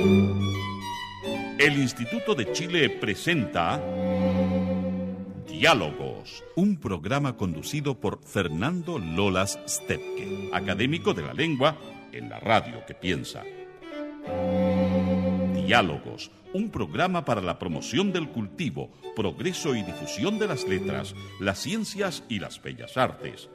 El Instituto de Chile presenta Diálogos, un programa conducido por Fernando Lolas Stepke, académico de la lengua en la radio que piensa. Diálogos, un programa para la promoción del cultivo, progreso y difusión de las letras, las ciencias y las bellas artes.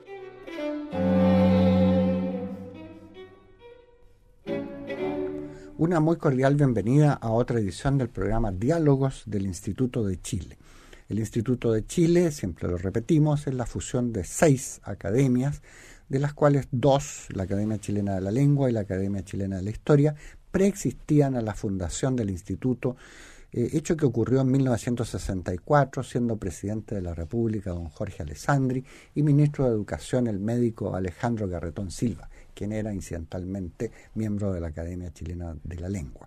Una muy cordial bienvenida a otra edición del programa Diálogos del Instituto de Chile. El Instituto de Chile, siempre lo repetimos, es la fusión de 6 academias, de las cuales 2, la Academia Chilena de la Lengua y la Academia Chilena de la Historia, preexistían a la fundación del Instituto, hecho que ocurrió en 1964, siendo presidente de la República don Jorge Alessandri y ministro de Educación el médico Alejandro Garretón Silva, quien era incidentalmente miembro de la Academia Chilena de la Lengua.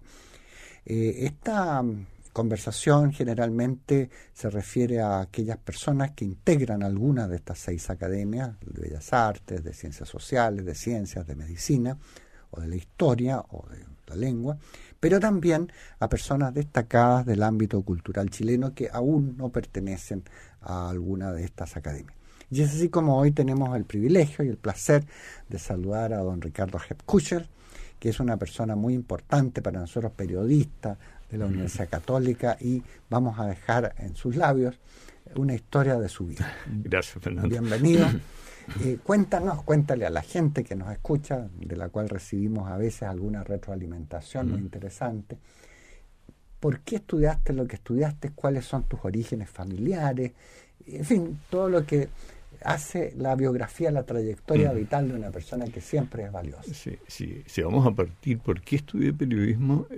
Esta conversación generalmente se refiere a aquellas personas que integran alguna de estas 6 academias, de Bellas Artes, de Ciencias Sociales, de Ciencias, de Medicina, o de la Historia, o de la Lengua, pero también a personas destacadas del ámbito cultural chileno que aún no pertenecen a alguna de estas academias. Y es así como hoy tenemos el privilegio y el placer de saludar a don Ricardo Hepkuchel, que es una persona muy importante para nosotros, periodista de la Universidad Católica, y vamos a dejar en sus labios una historia de su vida. Gracias, Fernando. Bienvenido. Cuéntale a la gente que nos escucha, de la cual recibimos a veces alguna retroalimentación muy interesante. ¿Por qué estudiaste lo que estudiaste? ¿Cuáles son tus orígenes familiares? En fin, todo lo que hace la biografía, la trayectoria vital de una persona que siempre es valiosa. Sí, vamos a partir. ¿Por qué estudié periodismo?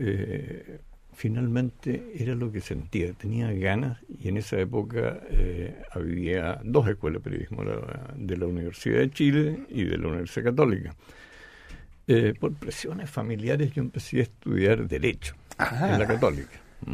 Finalmente era lo que sentía, tenía ganas, y en esa época había 2 escuelas de periodismo, de la Universidad de Chile y de la Universidad Católica. Por presiones familiares yo empecé a estudiar Derecho en la Católica.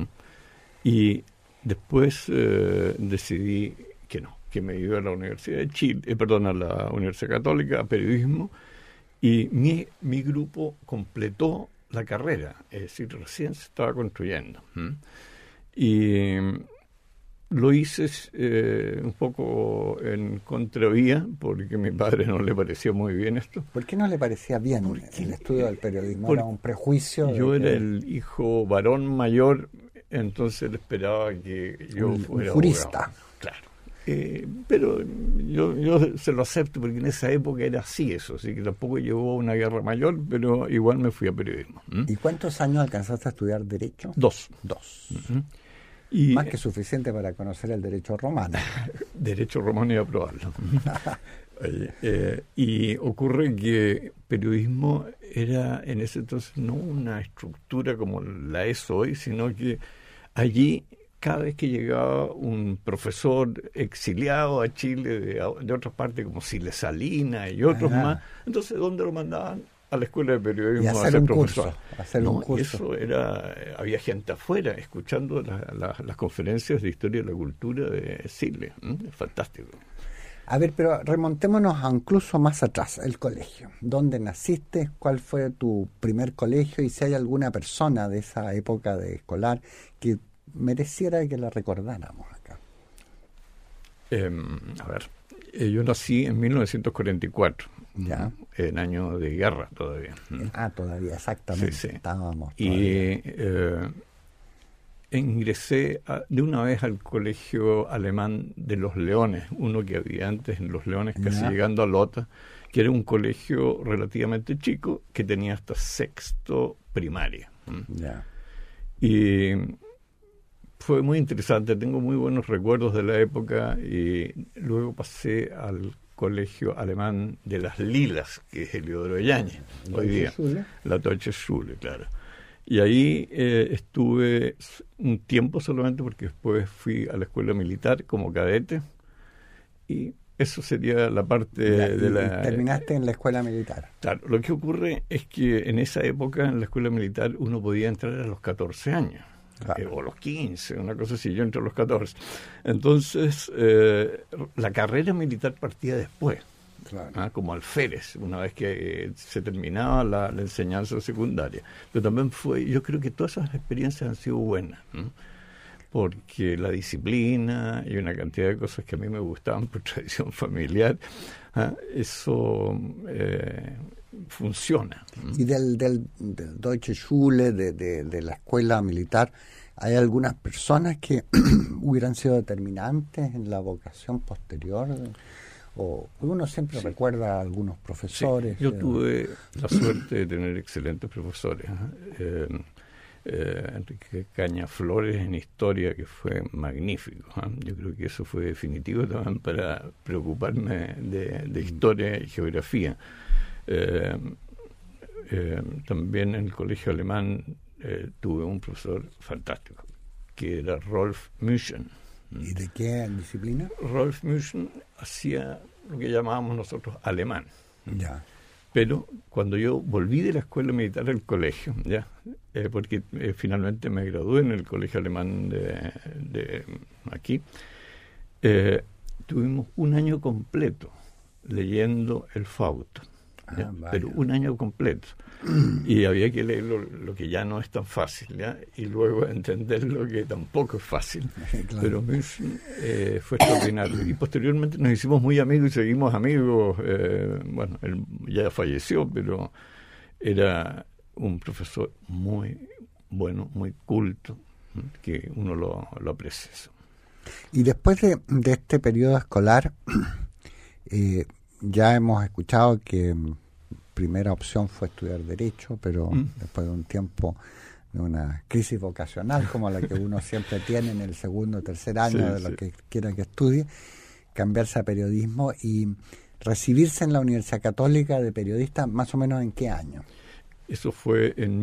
Y después decidí que me iba a la Universidad de Chile, a la Universidad Católica, a periodismo, y mi grupo completó la carrera, es decir, recién se estaba construyendo. Y lo hice un poco en contravía, porque a mi padre no le parecía muy bien esto. ¿Por qué no le parecía bien el estudio del periodismo? ¿Era un prejuicio? Yo era el hijo varón mayor, entonces él esperaba que yo fuera jurista. Abogado. Claro. Pero yo se lo acepto, porque en esa época era así eso, así que tampoco llevó a una guerra mayor, pero igual me fui a periodismo. ¿Y cuántos años alcanzaste a estudiar Derecho? 2. Y más que suficiente para conocer el derecho romano. Derecho romano y aprobarlo. Y ocurre que periodismo era en ese entonces no una estructura como la es hoy, sino que allí cada vez que llegaba un profesor exiliado a Chile de otras partes, como Siles Salinas y otros más, entonces ¿dónde lo mandaban? A la escuela de periodismo a ser profesor. Un curso. Eso era, había gente afuera escuchando las conferencias de historia de la cultura de Siles. Fantástico. A ver, pero remontémonos a incluso más atrás, el colegio. ¿Dónde naciste? ¿Cuál fue tu primer colegio? Y si hay alguna persona de esa época de escolar que mereciera que la recordáramos acá. Yo nací en 1944, ya, en año de guerra todavía. Todavía, exactamente. Sí. Estábamos todavía. Y ingresé de una vez al colegio alemán de Los Leones, uno que había antes en Los Leones, casi llegando a Lota, que era un colegio relativamente chico que tenía hasta 6º primaria. Y fue muy interesante, tengo muy buenos recuerdos de la época, y luego pasé al colegio alemán de las Lilas, que es Heliodoro Yáñez, hoy día, la Deutsche Schule, claro. Y ahí estuve un tiempo solamente, porque después fui a la escuela militar como cadete, y eso sería la parte de la... ¿Terminaste en la escuela militar? Claro, lo que ocurre es que en esa época en la escuela militar uno podía entrar a los 14 años. O los 15, una cosa así. Yo entré a los 14. Entonces, la carrera militar partía después. Claro. como alférez, una vez que se terminaba la enseñanza secundaria. Pero también yo creo que todas esas experiencias han sido buenas, porque la disciplina y una cantidad de cosas que a mí me gustaban por tradición familiar, eso funciona. Y del Deutsche Schule, de la escuela militar, ¿hay algunas personas que hubieran sido determinantes en la vocación posterior? O uno siempre recuerda a algunos profesores. Sí, yo tuve la suerte de tener excelentes profesores. Enrique Caña Flores en historia, que fue magnífico. Yo creo que eso fue definitivo también para preocuparme de historia y geografía. También en el colegio alemán tuve un profesor fantástico, que era Rolf Müschen. ¿Y de qué disciplina? Rolf Müschen hacía lo que llamábamos nosotros alemán. Ya. Pero cuando yo volví de la escuela militar al colegio, porque finalmente me gradué en el colegio alemán de aquí, tuvimos un año completo leyendo el Fausto. Pero un año completo. Y había que leer lo que ya no es tan fácil, y luego entender lo que tampoco es fácil. Claro. Pero fue extraordinario. Y posteriormente nos hicimos muy amigos y seguimos amigos. Bueno, él ya falleció, pero era un profesor muy bueno, muy culto, que uno lo aprecia. Y después de este periodo escolar, ya hemos escuchado que primera opción fue estudiar Derecho, pero después de un tiempo de una crisis vocacional como la que uno siempre tiene en el segundo o tercer año lo que quiera que estudie, cambiarse a periodismo y recibirse en la Universidad Católica de periodista, ¿más o menos en qué año? Eso fue en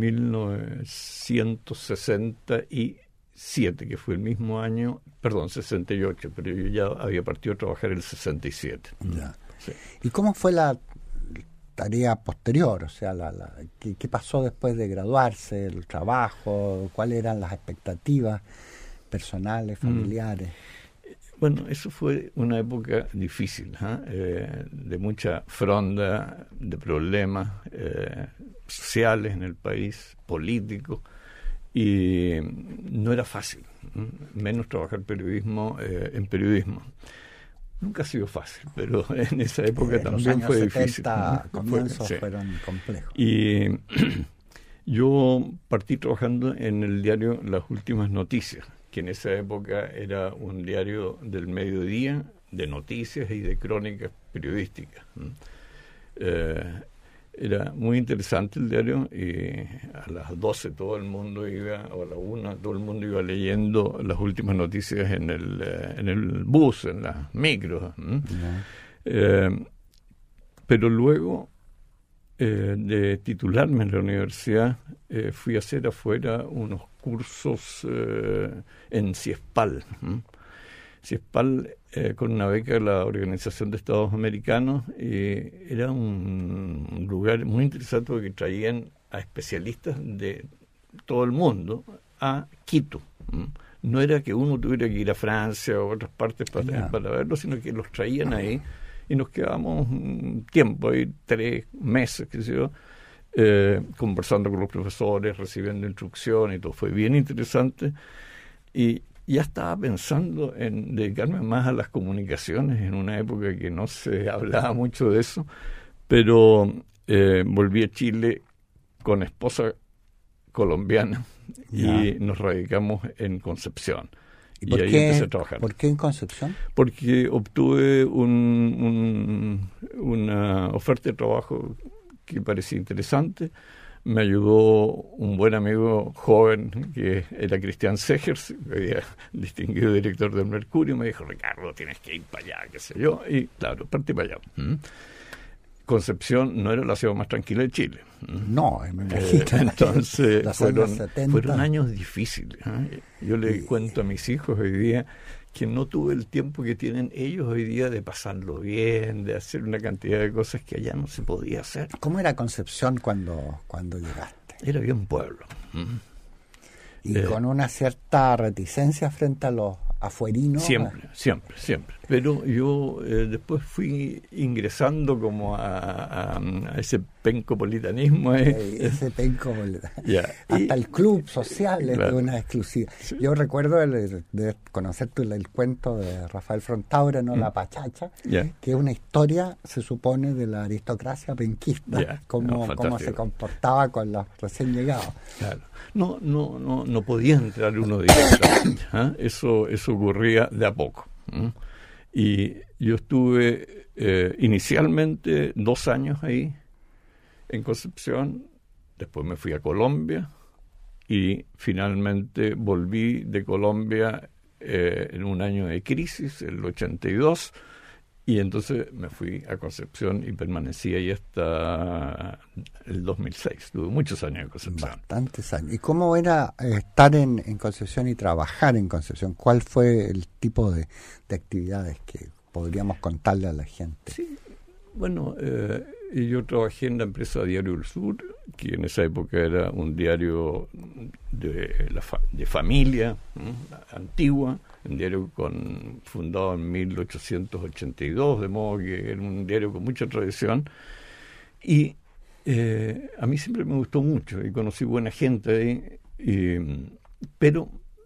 1967, que fue el mismo año, 68, pero yo ya había partido a trabajar el 67. Ya. Sí. ¿Y cómo fue la tarea posterior? O sea, ¿qué pasó después de graduarse, el trabajo? ¿Cuáles eran las expectativas personales, familiares? Bueno, eso fue una época difícil, de mucha fronda, de problemas sociales en el país, políticos, y no era fácil, menos trabajar periodismo en periodismo. Nunca ha sido fácil, pero en esa época también fue 70, difícil. Comienzos fueron complejos. Y yo partí trabajando en el diario Las Últimas Noticias, que en esa época era un diario del mediodía de noticias y de crónicas periodísticas. Era muy interesante el diario, y a las 12 todo el mundo iba, o a la 1 todo el mundo iba leyendo las últimas noticias en el bus, en las micros. Pero luego de titularme en la universidad, fui a hacer afuera unos cursos en CIESPAL. CIESPAL, con una beca de la Organización de Estados Americanos, era un lugar muy interesante porque traían a especialistas de todo el mundo a Quito. No era que uno tuviera que ir a Francia o a otras partes para verlo, sino que los traían ahí y nos quedábamos un tiempo ahí, 3 meses, qué sé yo, conversando con los profesores, recibiendo instrucción y todo. Fue bien interesante, y ya estaba pensando en dedicarme más a las comunicaciones en una época que no se hablaba mucho de eso, pero volví a Chile con esposa colombiana y nos radicamos en Concepción. Y ahí empecé a trabajar. ¿Por qué en Concepción? Porque obtuve una oferta de trabajo que parecía interesante. Me ayudó un buen amigo joven que era Cristian Segers, que había distinguido director del Mercurio. Me dijo: Ricardo, tienes que ir para allá, qué sé yo. Y claro, partí para allá. Concepción no era la ciudad más tranquila de Chile. No, me imagino. Entonces fueron años difíciles. Yo le cuento a mis hijos hoy día que no tuve el tiempo que tienen ellos hoy día de pasarlo bien, de hacer una cantidad de cosas que allá no se podía hacer. ¿Cómo era Concepción cuando llegaste? Era bien pueblo. Y con una cierta reticencia frente a los afuerino. Siempre. Pero yo después fui ingresando como a ese pencopolitanismo. Ese pencopolitanismo. Hasta el club social es de una exclusiva. Sí. Yo recuerdo de conocer el cuento de Rafael Fontaura, ¿no? La Pachacha, que es una historia, se supone, de la aristocracia penquista, cómo se comportaba con los recién llegados. Claro. No podía entrar uno directamente. Eso ocurría de a poco. Y yo estuve inicialmente 2 años ahí en Concepción, después me fui a Colombia y finalmente volví de Colombia en un año de crisis, el 82, y entonces me fui a Concepción y permanecí ahí hasta el 2006. Tuve muchos años en Concepción. Bastantes años. ¿Y cómo era estar en Concepción y trabajar en Concepción? ¿Cuál fue el tipo de actividades que podríamos contarle a la gente? Sí, bueno, yo trabajé en la empresa Diario del Sur, que en esa época era un diario de familia antigua, un diario fundado en 1882, de modo que era un diario con mucha tradición. Y a mí siempre me gustó mucho y conocí buena gente ahí, pero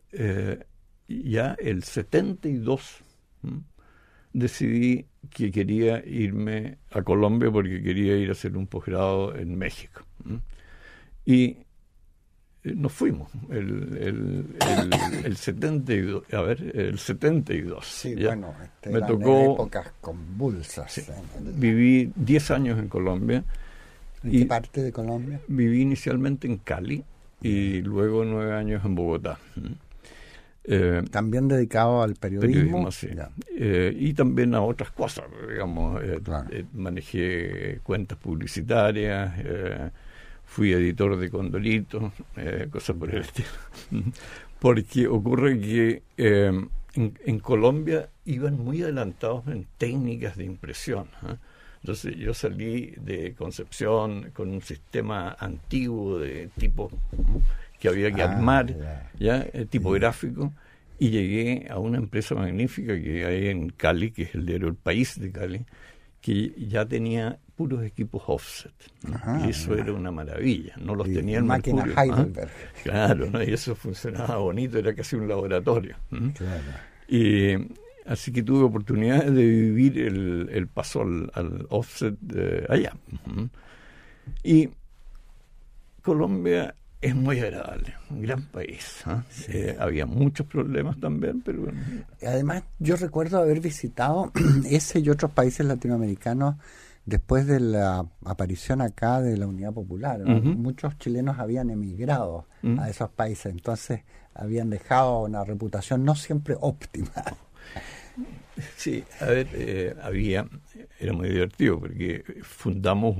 ya el 72 decidí que quería irme a Colombia porque quería ir a hacer un posgrado en México. Y nos fuimos el 72. El 72. Sí, bueno, me tocó épocas convulsas. Sí, viví 10 años en Colombia. ¿En qué parte de Colombia? Viví inicialmente en Cali y luego 9 años en Bogotá. También dedicado al periodismo. Sí. Y también a otras cosas, digamos. Claro. Manejé cuentas publicitarias, fui editor de Condorito, cosas por el estilo. Porque ocurre que en Colombia iban muy adelantados en técnicas de impresión. Entonces yo salí de Concepción con un sistema antiguo de tipo que había que armar, tipográfico, y llegué a una empresa magnífica que hay en Cali, que es el diario El País de Cali, que ya tenía puros equipos offset. Y eso era una maravilla. No los tenía en máquina Heidelberg. Claro, ¿no? Y eso funcionaba bonito, era casi un laboratorio. Claro. Y así que tuve oportunidad de vivir el paso al offset allá. Y Colombia es muy agradable, un gran país. Sí. Había muchos problemas también, pero bueno. Además, yo recuerdo haber visitado ese y otros países latinoamericanos después de la aparición acá de la Unidad Popular. Muchos chilenos habían emigrado a esos países, entonces habían dejado una reputación no siempre óptima. Sí, a ver, era muy divertido porque fundamos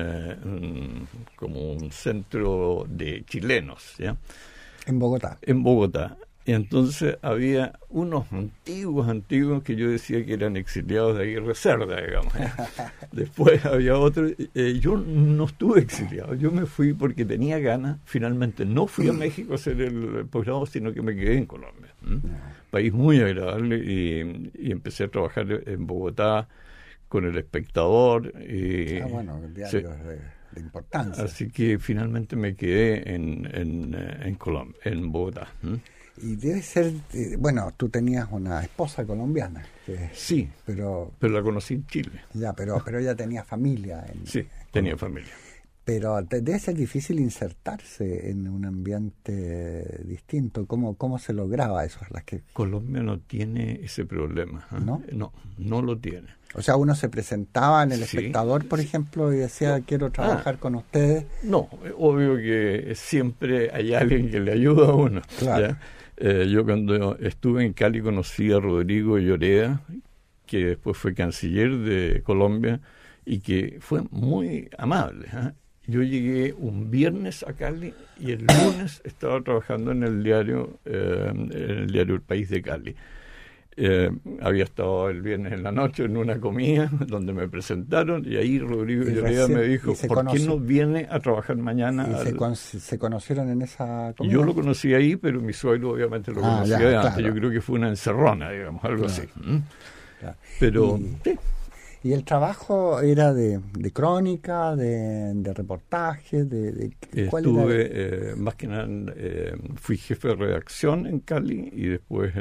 como un centro de chilenos, ¿ya? En Bogotá. En Bogotá. Y entonces había unos antiguos que yo decía que eran exiliados de Aguirre Cerda, digamos. Después había otros. Yo no estuve exiliado, yo me fui porque tenía ganas. Finalmente no fui a México a hacer el posgrado, sino que me quedé en Colombia. País muy agradable, y empecé a trabajar en Bogotá con El Espectador. Bueno, el diario de importancia. Así que finalmente me quedé en Colombia, en Bogotá. Y debe ser, bueno, tú tenías una esposa colombiana. Sí, pero la conocí en Chile. Ya, pero ella tenía familia. Sí, tenía familia. Pero debe ser difícil insertarse en un ambiente distinto. ¿Cómo se lograba eso? Colombia no tiene ese problema. ¿No? No lo tiene. O sea, uno se presentaba en El Espectador, por ejemplo, y decía, quiero trabajar con ustedes. No, obvio que siempre hay alguien que le ayuda a uno. Claro. Yo cuando estuve en Cali conocí a Rodrigo Lloreda, que después fue canciller de Colombia y que fue muy amable. Yo llegué un viernes a Cali y el lunes estaba trabajando en el diario El País de Cali. Había estado el viernes en la noche en una comida donde me presentaron y ahí Rodrigo Lloreda me dijo, ¿por qué no viene a trabajar mañana? ¿Se conocieron en esa comida? Yo lo conocí ahí, pero mi suegro obviamente lo conocía de antes. Claro. Yo creo que fue una encerrona, digamos, algo así. Claro. Pero sí. ¿Y el trabajo era de crónica, de reportaje? ¿Cuál Estuve, más que nada, fui jefe de redacción en Cali y después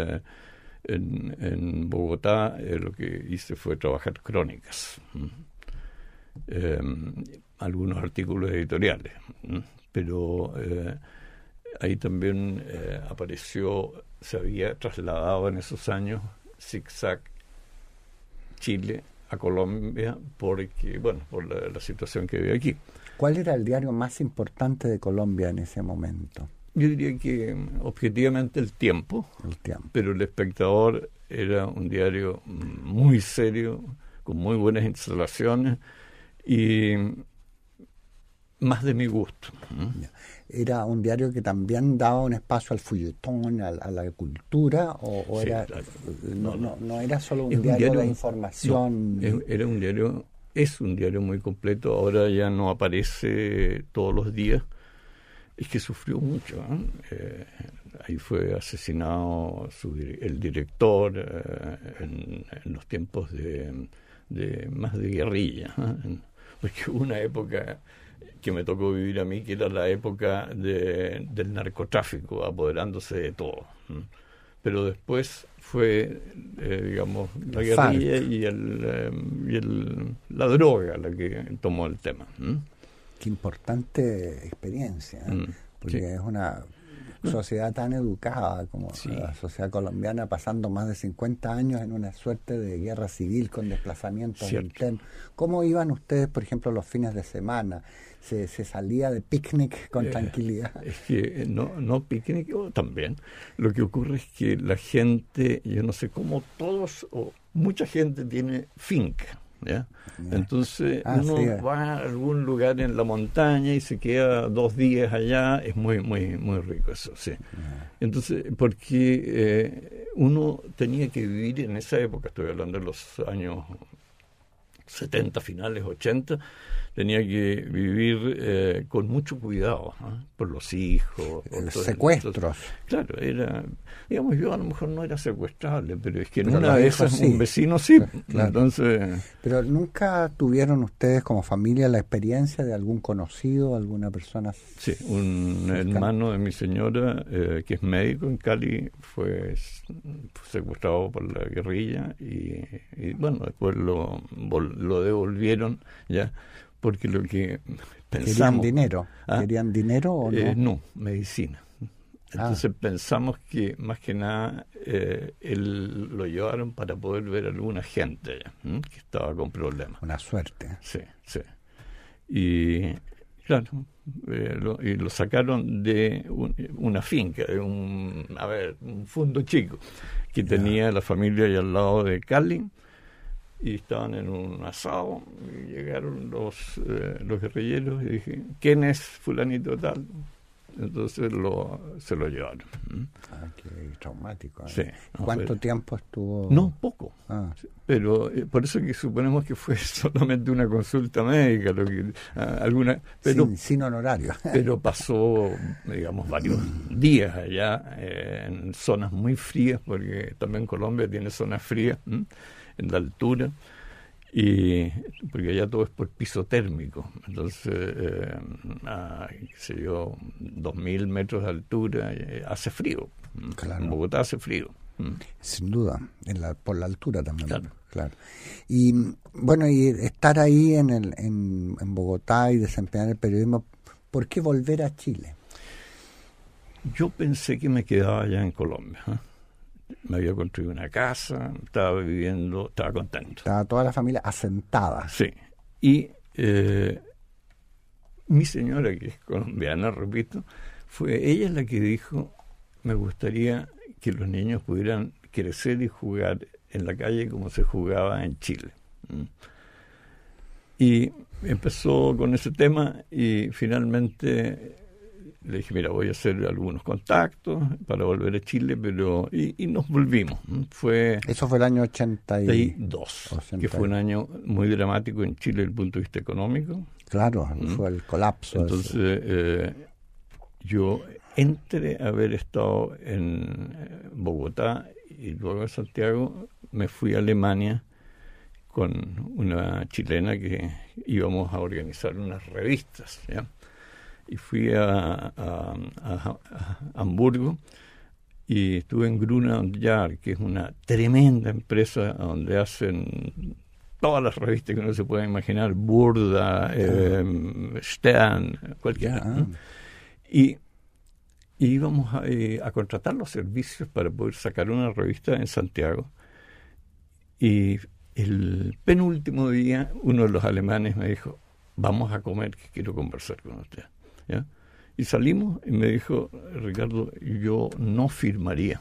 en Bogotá lo que hice fue trabajar crónicas. Algunos artículos editoriales. Pero ahí también apareció, se había trasladado en esos años Zigzag Chile a Colombia porque, bueno, por la situación que había aquí. ¿Cuál era el diario más importante de Colombia en ese momento? Yo diría que objetivamente El Tiempo. Pero El Espectador era un diario muy serio, con muy buenas instalaciones y más de mi gusto. ¿Era un diario que también daba un espacio al feuilletón, a la cultura? ¿O sí, era, claro. no era solo un diario de información? No, era un diario, es un diario muy completo. Ahora ya no aparece todos los días. Es que sufrió mucho. Ahí fue asesinado el director en los tiempos de más de guerrilla. Porque hubo una época que me tocó vivir a mí, que era la época del narcotráfico, apoderándose de todo. Pero después fue, digamos, la guerrilla y la droga la que tomó el tema. Qué importante experiencia, porque sí. Es una sociedad tan educada como la sociedad colombiana, pasando más de 50 años en una suerte de guerra civil con desplazamientos internos. ¿Cómo iban ustedes, por ejemplo, los fines de semana? ¿Se salía de picnic con tranquilidad? Es que no picnic, también. Lo que ocurre es que la gente, yo no sé cómo todos, o mucha gente tiene finca. ¿Ya? Entonces uno va a algún lugar en la montaña y se queda 2 días allá, es muy muy muy rico eso, sí. Entonces, porque uno tenía que vivir en esa época, estoy hablando de los años 70, finales 80, tenía que vivir con mucho cuidado, por los hijos. Secuestros. Entonces, claro, era, digamos, yo a lo mejor no era secuestrable, pero es que en una de esas un vecino sí. Claro. Entonces, pero ¿nunca tuvieron ustedes como familia la experiencia de algún conocido, alguna persona? Sí, un hermano de mi señora, que es médico en Cali, fue secuestrado por la guerrilla y bueno, después lo devolvieron ya. Porque lo que pensamos... ¿Querían dinero o no? No, medicina. Entonces pensamos que más que nada él lo llevaron para poder ver a alguna gente que estaba con problemas. Una suerte. Sí. Y claro, lo sacaron de una finca, de un fondo chico que tenía la familia ahí al lado de Cali. Y estaban en un asado y llegaron los guerrilleros y dije, ¿quién es fulanito tal? Entonces se lo llevaron. Qué traumático. Sí, ¿Cuánto tiempo estuvo? No, poco. Pero por eso que suponemos que fue solamente una consulta médica, pero sin honorario. Pero pasó, digamos, varios días allá en zonas muy frías, porque también Colombia tiene zonas frías. En la altura, y porque allá todo es por piso térmico, entonces qué sé yo, 2.000 metros de altura, hace frío. Claro. En Bogotá hace frío. Sin duda, por la altura también. Claro. Y bueno, y estar ahí en Bogotá y desempeñar el periodismo, ¿por qué volver a Chile? Yo pensé que me quedaba allá en Colombia. Me había construido una casa, estaba viviendo, estaba contento. Estaba toda la familia asentada. Sí. Y mi señora, que es colombiana, repito, fue ella la que dijo, me gustaría que los niños pudieran crecer y jugar en la calle como se jugaba en Chile. Y empezó con ese tema y finalmente le dije, mira, voy a hacer algunos contactos para volver a Chile, pero y nos volvimos. Eso fue el año 82, que fue un año muy dramático en Chile desde el punto de vista económico. Claro, fue el colapso. Entonces, yo entre haber estado en Bogotá y luego en Santiago, me fui a Alemania con una chilena que íbamos a organizar unas revistas, ¿ya? Y fui a Hamburgo y estuve en Gruner und Jahr, que es una tremenda empresa donde hacen todas las revistas que uno se puede imaginar, Burda, Stern, cualquiera. ¿No? Y íbamos a contratar los servicios para poder sacar una revista en Santiago. Y el penúltimo día, uno de los alemanes me dijo, vamos a comer, que quiero conversar con usted. ¿Ya? Y salimos y me dijo, Ricardo, yo no firmaría,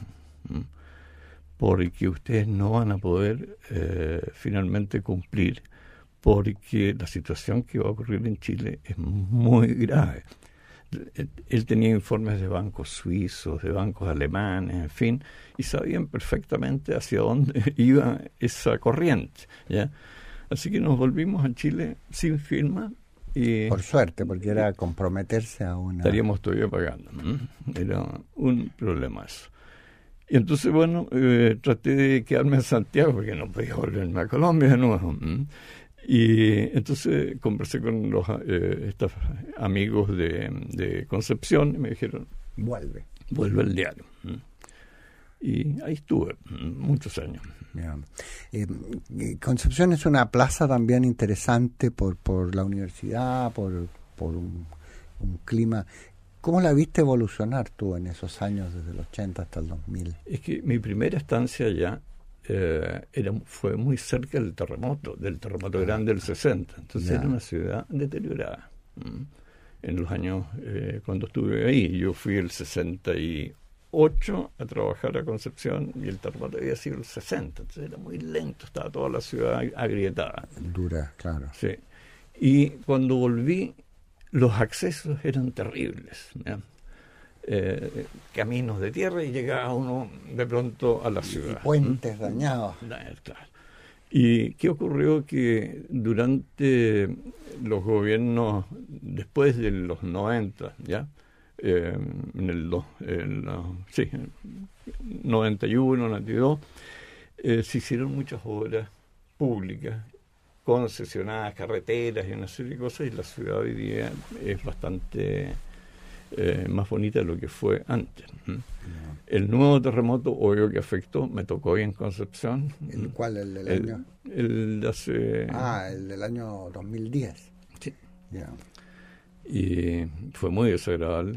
porque ustedes no van a poder finalmente cumplir, porque la situación que va a ocurrir en Chile es muy grave. Él tenía informes de bancos suizos, de bancos alemanes, en fin, y sabían perfectamente hacia dónde iba esa corriente, ¿ya? Así que nos volvimos a Chile sin firma. Y por suerte, porque era comprometerse a una... Estaríamos todavía pagando. Era un problema eso. Y entonces, bueno, traté de quedarme en Santiago porque no podía volverme a Colombia de nuevo. Y entonces conversé con los estos amigos de Concepción y me dijeron, vuelve al diario. Y ahí estuve muchos años. Concepción es una plaza también interesante por la universidad, por un clima. ¿Cómo la viste evolucionar tú en esos años, desde el 80 hasta el 2000? Es que mi primera estancia allá fue muy cerca del terremoto grande del 60. Entonces era una ciudad deteriorada. En los años, cuando estuve ahí, yo fui el 68 a trabajar a Concepción y el terremoto había sido el 60. Entonces era muy lento, estaba toda la ciudad agrietada. Dura, claro. Sí. Y cuando volví, los accesos eran terribles, ¿ya? Caminos de tierra y llegaba uno de pronto a la ciudad. Y puentes dañados. Claro. ¿Y qué ocurrió? Que durante los gobiernos, después de los 90, ¿ya? En el 91, 92, se hicieron muchas obras públicas, concesionadas, carreteras y una serie de cosas, y la ciudad hoy día es bastante más bonita de lo que fue antes. El nuevo terremoto, obvio que afectó, me tocó hoy en Concepción. ¿El cuál? ¿El del año? El de hace... el del año 2010. Sí. Yeah. Y fue muy desagradable.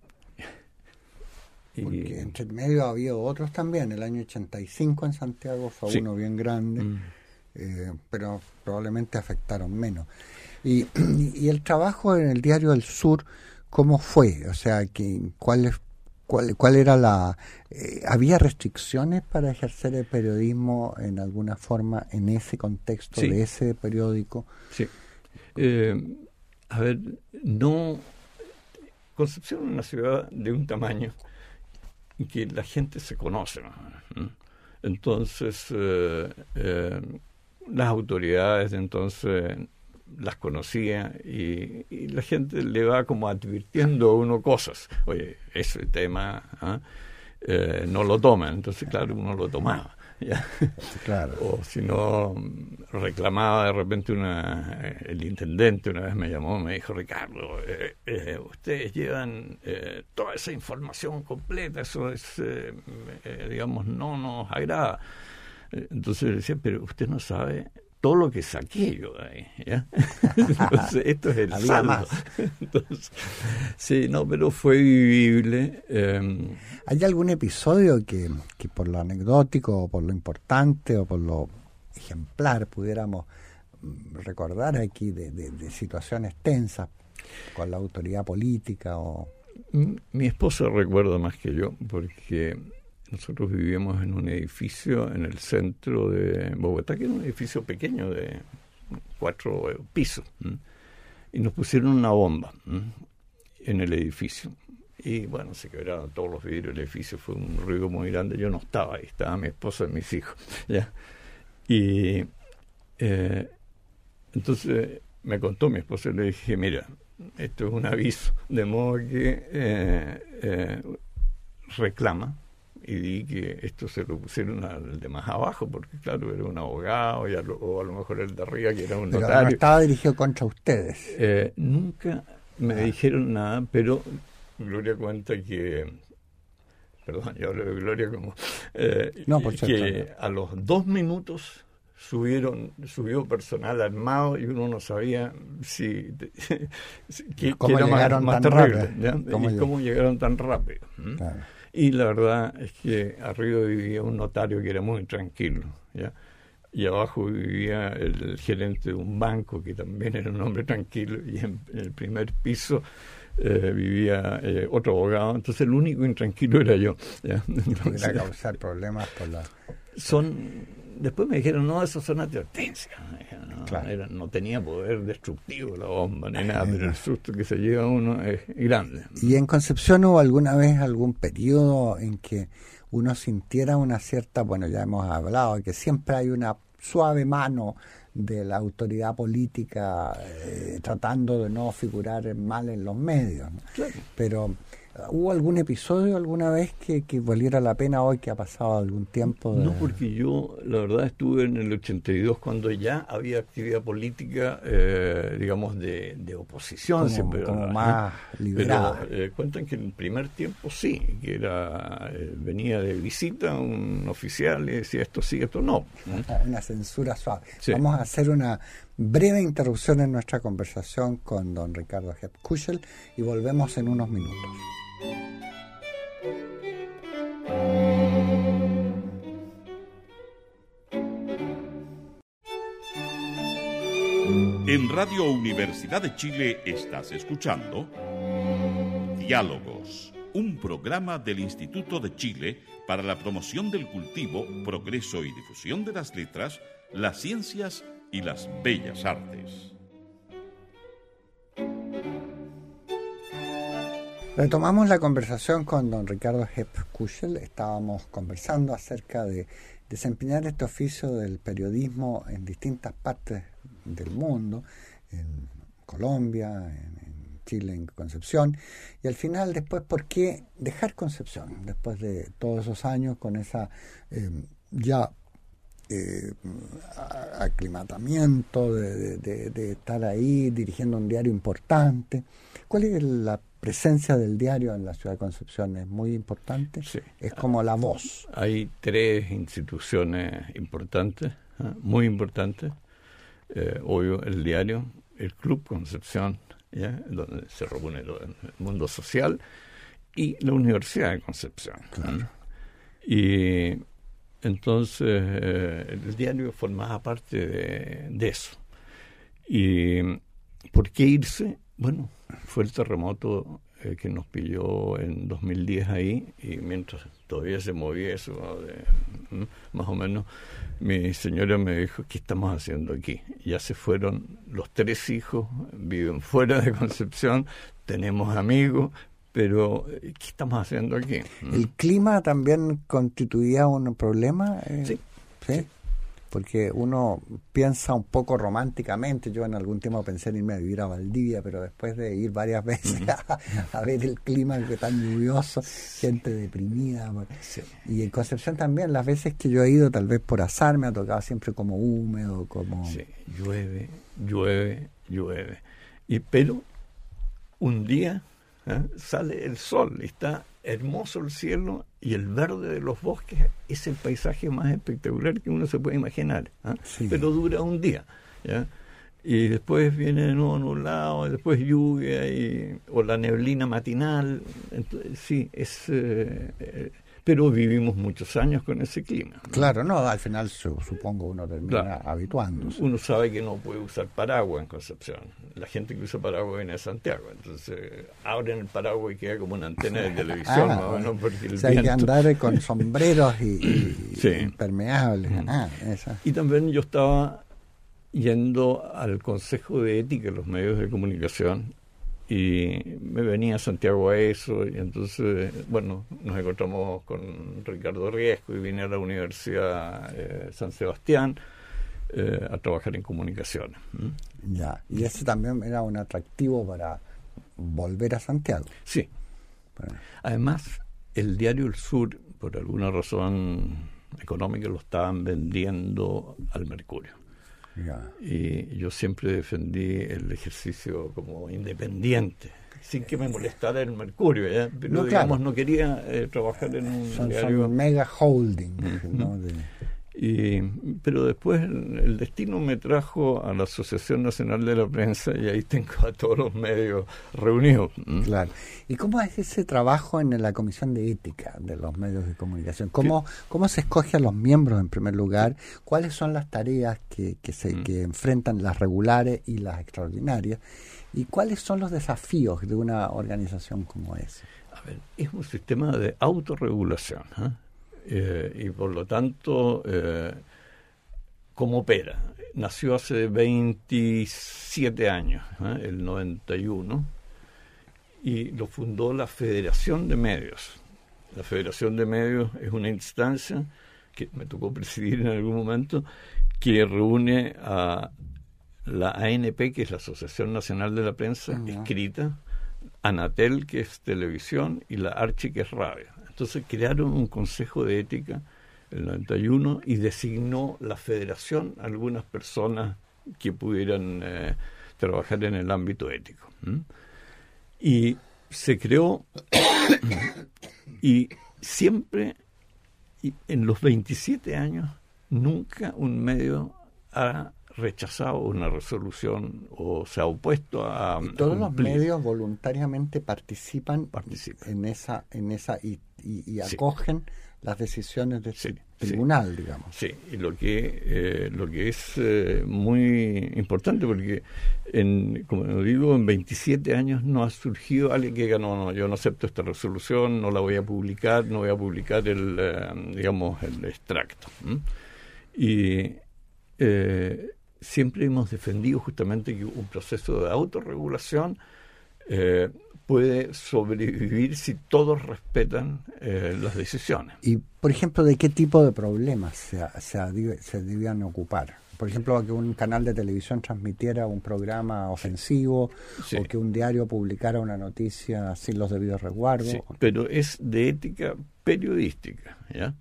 Porque entre medio había otros también. El año 85 en Santiago fue uno bien grande, pero probablemente afectaron menos. Y el trabajo en el Diario del Sur, ¿cómo fue? O sea, ¿cuál era la... ¿había restricciones para ejercer el periodismo en alguna forma en ese contexto de ese periódico? Sí. A ver, no... Concepción es una ciudad de un tamaño en que la gente se conoce, ¿no? Entonces, las autoridades de entonces las conocía y la gente le va como advirtiendo a uno cosas. Oye, ese tema no lo toman. Entonces, claro, uno lo tomaba. ¿Ya? Claro. O si no, reclamaba de repente el intendente una vez me llamó, me dijo, Ricardo, ustedes llevan toda esa información completa, eso es, digamos, no nos agrada. Entonces le decía, pero usted no sabe todo lo que saqué yo de ahí, ¿ya? Entonces, esto es el saldo. Entonces, sí, no, pero fue vivible. ¿Hay algún episodio que por lo anecdótico, o por lo importante, o por lo ejemplar, pudiéramos recordar aquí de situaciones tensas con la autoridad política? Mi esposa recuerda más que yo, porque nosotros vivíamos en un edificio en el centro de Bogotá, que era un edificio pequeño de 4 pisos, y nos pusieron una bomba. en el edificio. Y bueno, se quebraron todos los vidrios del edificio, fue un ruido muy grande. Yo no estaba ahí, estaba mi esposa y mis hijos, ¿ya? Y entonces me contó mi esposa y le dije, mira, esto es un aviso, de modo que reclama, y di que esto se lo pusieron al de más abajo, porque claro, era un abogado, o a lo mejor el de arriba, que era un pero notario. No estaba dirigido contra ustedes. Nunca me dijeron nada, pero Gloria cuenta que, perdón, yo hablo de Gloria como, no, por cierto, que a los 2 minutos subió personal armado y uno no sabía si ¿Cómo era llegaron más tan terrible, rápido? ¿Cómo llegaron tan rápido? Claro. Y la verdad es que arriba vivía un notario que era muy tranquilo, ¿ya? Y abajo vivía el gerente de un banco que también era un hombre tranquilo, y en el primer piso vivía otro abogado. Entonces el único intranquilo era yo, ¿ya? Era causar problemas por la... Después me dijeron, no, eso son advertencias. No, claro. no tenía poder destructivo la bomba ni nada, pero el susto que se lleva uno es grande. ¿Y en Concepción hubo alguna vez algún periodo en que uno sintiera una cierta, bueno, ya hemos hablado, que siempre hay una suave mano de la autoridad política tratando de no figurar mal en los medios, ¿no? Claro. Pero ¿hubo algún episodio alguna vez que valiera la pena hoy, que ha pasado algún tiempo? No, porque yo, la verdad, estuve en el 82 cuando ya había actividad política, digamos, de oposición. Como más liberada. Pero cuentan que en el primer tiempo sí, que era venía de visita un oficial y decía esto sí, esto no. Una censura suave. Sí. Vamos a hacer una breve interrupción en nuestra conversación con don Ricardo Hep Kuschel y volvemos en unos minutos. En Radio Universidad de Chile estás escuchando Diálogos, un programa del Instituto de Chile para la promoción del cultivo, progreso y difusión de las letras, las ciencias y las bellas artes. Retomamos la conversación con don Ricardo Hep Kuschel. Estábamos conversando acerca de desempeñar este oficio del periodismo en distintas partes del mundo, en Colombia, en Chile, en Concepción, y al final después, ¿por qué dejar Concepción? Después de todos esos años con esa aclimatamiento de estar ahí dirigiendo un diario importante. ¿Cuál es la presencia del diario en la ciudad de Concepción? ¿Es muy importante? Sí. Es como la voz. Hay 3 instituciones importantes, muy importantes. Obvio, el diario, el Club Concepción, ¿ya? Donde se reúne el mundo social, y la Universidad de Concepción. Claro. Y entonces el diario formaba parte de eso. ¿Y por qué irse? Bueno, fue el terremoto que nos pilló en 2010 ahí, y mientras todavía se movía eso, más o menos, mi señora me dijo, ¿qué estamos haciendo aquí? Ya se fueron los 3 hijos, viven fuera de Concepción, tenemos amigos, pero ¿qué estamos haciendo aquí? ¿El clima también constituía un problema? Sí. ¿Sí? Porque uno piensa un poco románticamente. Yo en algún tiempo pensé en irme a vivir a Valdivia, pero después de ir varias veces a ver el clima que tan lluvioso, gente deprimida. Sí. Y en Concepción también, las veces que yo he ido, tal vez por azar, me ha tocado siempre como húmedo, como... Sí, llueve. Pero un día sale el sol, está hermoso el cielo y el verde de los bosques es el paisaje más espectacular que uno se puede imaginar, sí. Pero dura un día, ¿ya? Y después viene de nuevo nublado, después lluvia o la neblina matinal. Entonces, sí, pero vivimos muchos años con ese clima, ¿no? Claro, no, al final supongo uno termina habituándose. Uno sabe que no puede usar paraguas en Concepción. La gente que usa paraguas viene de Santiago, entonces abren el paraguas y queda como una antena de televisión, ¿no? Porque el hay que andar con sombreros y sí. impermeables. Y también yo estaba yendo al Consejo de Ética de los Medios de Comunicación y me venía a Santiago a eso, y entonces, bueno, nos encontramos con Ricardo Riesco y vine a la Universidad San Sebastián a trabajar en comunicaciones. Ya, y ese también era un atractivo para volver a Santiago. Sí. Bueno. Además, el diario El Sur, por alguna razón económica, lo estaban vendiendo al Mercurio. Ya. Y yo siempre defendí el ejercicio como independiente, sin que me molestara el Mercurio, ¿ya? Pero no, digamos, claro. no quería trabajar en un diario. Son mega holding, ¿no? Pero después el destino me trajo a la Asociación Nacional de la Prensa y ahí tengo a todos los medios reunidos. Claro. ¿Y cómo es ese trabajo en la Comisión de Ética de los medios de comunicación? ¿Cómo se escoge a los miembros en primer lugar? ¿Cuáles son las tareas que enfrentan las regulares y las extraordinarias? ¿Y cuáles son los desafíos de una organización como esa? A ver, es un sistema de autorregulación, y por lo tanto, ¿cómo opera? Nació hace 27 años, el 91, y lo fundó la Federación de Medios. La Federación de Medios es una instancia que me tocó presidir en algún momento, que reúne a la ANP, que es la Asociación Nacional de la Prensa Escrita, Anatel, que es televisión, y la Archi, que es radio. Entonces crearon un consejo de ética en el 91 y designó la federación a algunas personas que pudieran trabajar en el ámbito ético. Y se creó y siempre, en los 27 años, nunca un medio ha rechazado una resolución o se ha opuesto a y todos los medios voluntariamente participan en esa y acogen las decisiones del tribunal, digamos. Sí, y lo que es muy importante, porque como digo, en 27 años no ha surgido alguien que diga, no, yo no acepto esta resolución, no la voy a publicar, no voy a publicar el extracto. Y siempre hemos defendido justamente que un proceso de autorregulación puede sobrevivir si todos respetan las decisiones. Y, por ejemplo, ¿de qué tipo de problemas se debían ocupar? Por ejemplo, que un canal de televisión transmitiera un programa ofensivo, o que un diario publicara una noticia sin los debidos resguardos. Sí, pero es de ética periodística, ¿ya?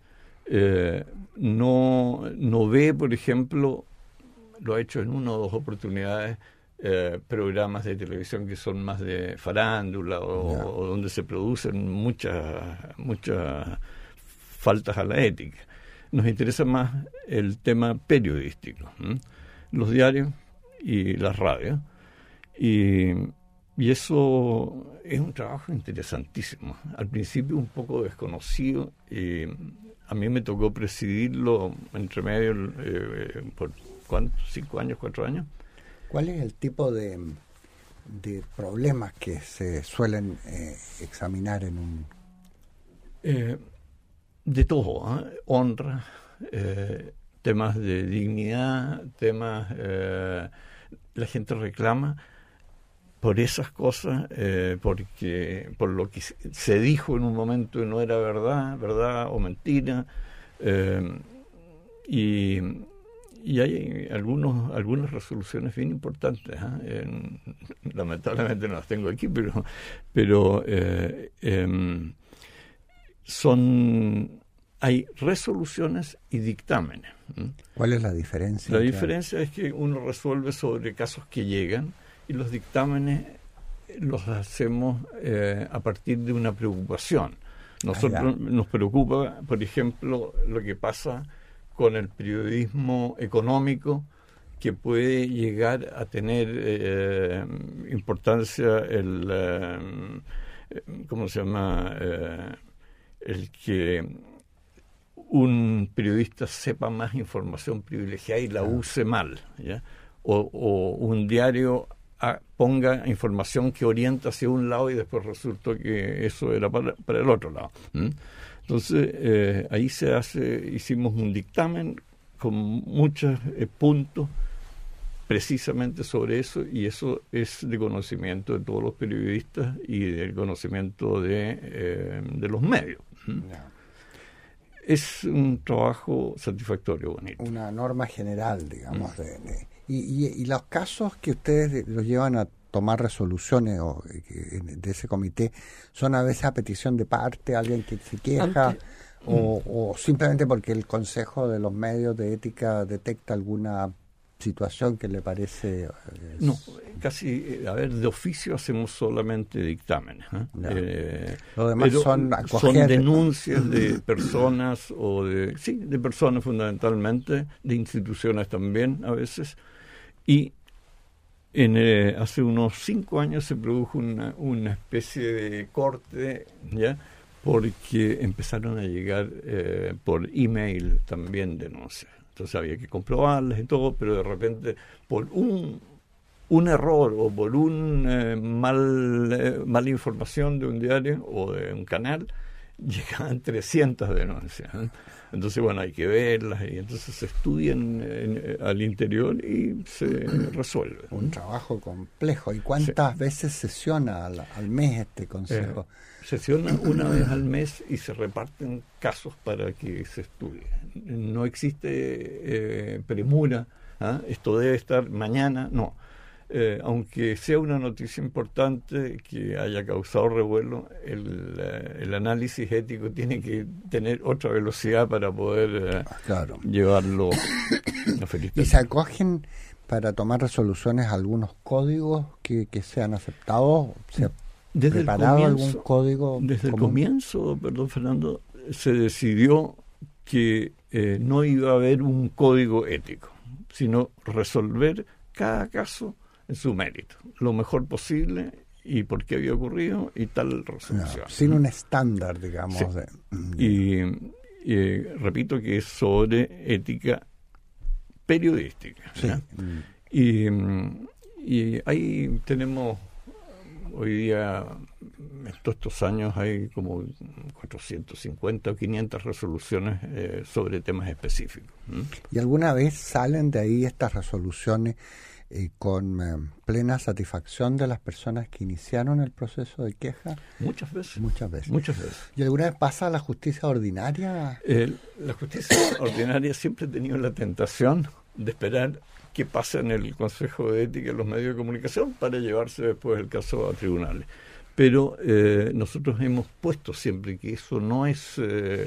No ve, por ejemplo, lo ha hecho en una o dos oportunidades, programas de televisión que son más de farándula o donde se producen muchas faltas a la ética. Nos interesa más el tema periodístico, los diarios y las radios, y eso es un trabajo interesantísimo. Al principio un poco desconocido, y a mí me tocó presidirlo entre medio por ¿cuántos? 5 años, 4 años. ¿Cuál es el tipo de problemas que se suelen examinar en un...? De todo, honra, temas de dignidad, temas... la gente reclama por esas cosas, porque por lo que se dijo en un momento y no era verdad o mentira, y hay algunas resoluciones bien importantes, lamentablemente no las tengo aquí, pero hay resoluciones y dictámenes. ¿Cuál es la diferencia? La diferencia es que uno resuelve sobre casos que llegan y los dictámenes los hacemos a partir de una preocupación. Nosotros nos preocupa, por ejemplo, lo que pasa con el periodismo económico, que puede llegar a tener importancia ¿cómo se llama? El que un periodista sepa más información privilegiada y la use mal, ¿ya? O un diario ponga información que orienta hacia un lado y después resultó que eso era para el otro lado. Entonces, ahí hicimos un dictamen con muchos puntos precisamente sobre eso, y eso es de conocimiento de todos los periodistas y del conocimiento de los medios. Es un trabajo satisfactorio, bonito. Una norma general, digamos. Y los casos que ustedes los llevan a tomar resoluciones de ese comité, ¿son a veces a petición de parte, alguien que se queja, o simplemente porque el Consejo de los Medios de Ética detecta alguna situación que le parece? No, casi, de oficio hacemos solamente dictámenes. Lo demás son denuncias de personas, de personas fundamentalmente, de instituciones también a veces, y hace unos 5 años se produjo una especie de corte, ¿ya? Porque empezaron a llegar por email también denuncias. Entonces había que comprobarlas y todo, pero de repente por un error o por mala información de un diario o de un canal, llegaban 300 denuncias. Entonces, bueno, hay que verlas y entonces se estudian al interior y se resuelve. Un trabajo complejo. ¿Y cuántas veces sesiona al mes este consejo? Sesiona una vez al mes y se reparten casos para que se estudie. No existe premura, esto debe estar mañana, no. Aunque sea una noticia importante que haya causado revuelo, el análisis ético tiene que tener otra velocidad para poder llevarlo a feliz término. ¿Y se acogen para tomar resoluciones algunos códigos que sean aceptados? ¿Se ha preparado algún código? Desde el comienzo, perdón Fernando, se decidió que no iba a haber un código ético, sino resolver cada caso en su mérito, lo mejor posible y por qué había ocurrido y tal resolución. Sin un estándar, digamos. Sí. Y repito que es sobre ética periodística. Sí. Y ahí tenemos, hoy día, en todos estos años, hay como 450 o 500 resoluciones sobre temas específicos. ¿Y alguna vez salen de ahí estas resoluciones con plena satisfacción de las personas que iniciaron el proceso de queja? Muchas veces. ¿Y alguna vez pasa a la justicia ordinaria? La justicia ordinaria siempre ha tenido la tentación de esperar qué pasa en el Consejo de Ética y los medios de comunicación para llevarse después el caso a tribunales. Pero nosotros hemos puesto siempre que eso no es,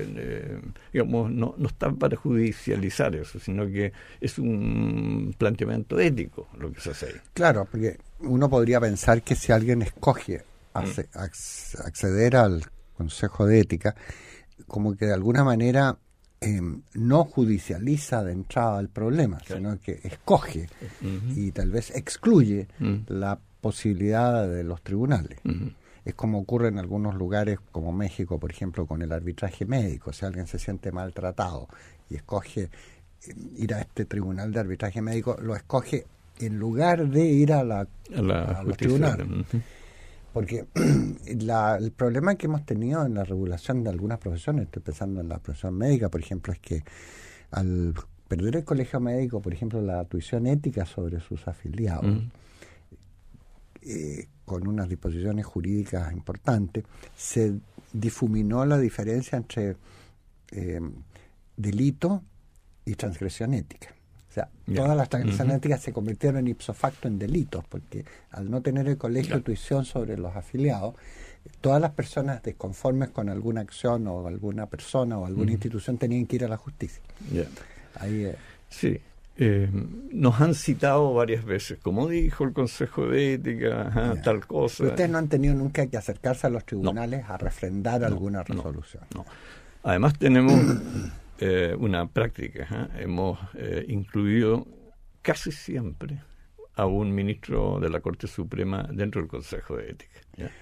no está para judicializar eso, sino que es un planteamiento ético lo que se hace ahí. Claro, porque uno podría pensar que si alguien escoge acceder al Consejo de Ética, como que de alguna manera no judicializa de entrada el problema, sino que escoge y tal vez excluye la posibilidad de los tribunales. Es como ocurre en algunos lugares como México, por ejemplo, con el arbitraje médico. Si alguien se siente maltratado y escoge ir a este tribunal de arbitraje médico, lo escoge en lugar de ir a los tribunales. Porque el problema que hemos tenido en la regulación de algunas profesiones, estoy pensando en la profesión médica, por ejemplo, es que al perder el colegio médico, por ejemplo, la tuición ética sobre sus afiliados, con unas disposiciones jurídicas importantes, se difuminó la diferencia entre delito y transgresión ética. O sea, todas las transgresiones éticas se convirtieron ipso facto en delitos, porque al no tener el colegio tuición sobre los afiliados, todas las personas desconformes con alguna acción o alguna persona o alguna institución tenían que ir a la justicia. Ahí, sí. Nos han citado varias veces, como dijo el Consejo de Ética, tal cosa. Pero ustedes no han tenido nunca que acercarse a los tribunales a refrendar alguna resolución. No. Además tenemos una práctica. Hemos incluido casi siempre a un ministro de la Corte Suprema dentro del Consejo de Ética.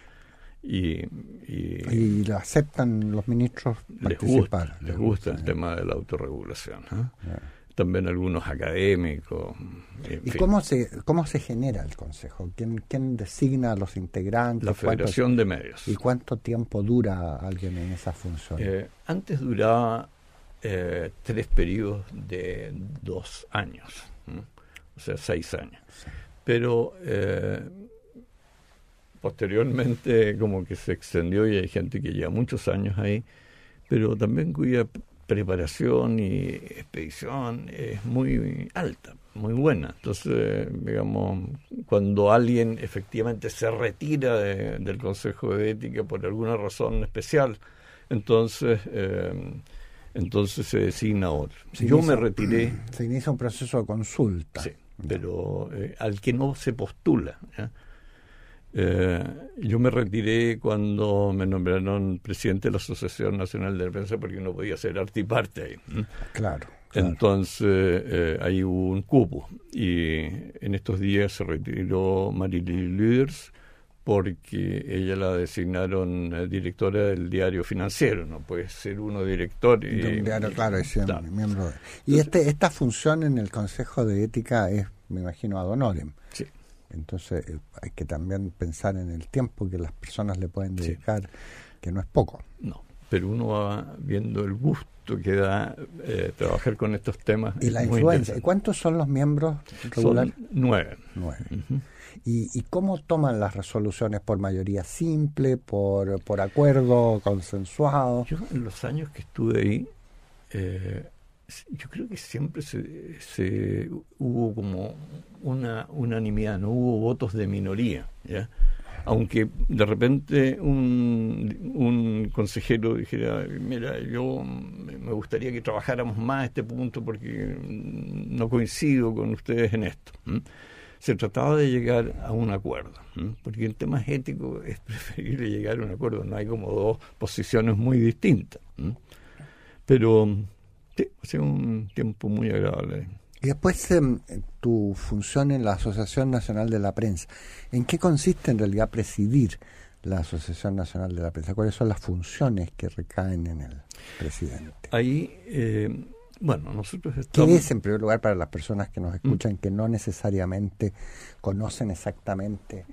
¿Y lo aceptan los ministros participar? Les gusta el tema de la autorregulación. También algunos académicos. ¿Y cómo se genera el Consejo? ¿Quién designa a los integrantes? La Federación de Medios. ¿Y cuánto tiempo dura alguien en esa función? Antes duraba 3 periodos de 2 años. o sea, 6 años. Sí. Pero posteriormente como que se extendió y hay gente que lleva muchos años ahí, pero también cuya preparación y expedición es muy alta, muy buena. Entonces, digamos, cuando alguien efectivamente se retira del Consejo de Ética por alguna razón especial, entonces se designa otro. Yo me retiré. Se inicia un proceso de consulta. Sí, pero al que no se postula, ¿ya? Yo me retiré cuando me nombraron presidente de la Asociación Nacional de la Prensa porque no podía ser arte y parte ahí. Claro. Entonces ahí hubo un cupo y en estos días se retiró Marily Lüders porque ella la designaron directora del diario financiero. No puede ser uno director y de un diario, claro, es miembro de... Y esta función en el Consejo de Ética es, me imagino, ad honorem. Sí. Entonces hay que también pensar en el tiempo que las personas le pueden dedicar, sí, que no es poco. No, pero uno va viendo el gusto que da trabajar con estos temas. Y la influencia. ¿Cuántos son los miembros regulares? Son 9. Uh-huh. ¿Y cómo toman las resoluciones? ¿Por mayoría simple? ¿Por acuerdo consensuado? Yo en los años que estuve ahí, yo creo que siempre se hubo como una unanimidad, no hubo votos de minoría, ¿ya? Aunque de repente un consejero dijera, mira, yo me gustaría que trabajáramos más este punto porque no coincido con ustedes en esto. Se trataba de llegar a un acuerdo, porque en temas éticos es preferible llegar a un acuerdo, no hay como dos posiciones muy distintas. Pero sí, ha sido un tiempo muy agradable. Y después tu función en la Asociación Nacional de la Prensa, ¿en qué consiste en realidad presidir la Asociación Nacional de la Prensa? ¿Cuáles son las funciones que recaen en el presidente? Ahí, bueno, nosotros estamos... ¿Qué es, en primer lugar, para las personas que nos escuchan, que no necesariamente conocen exactamente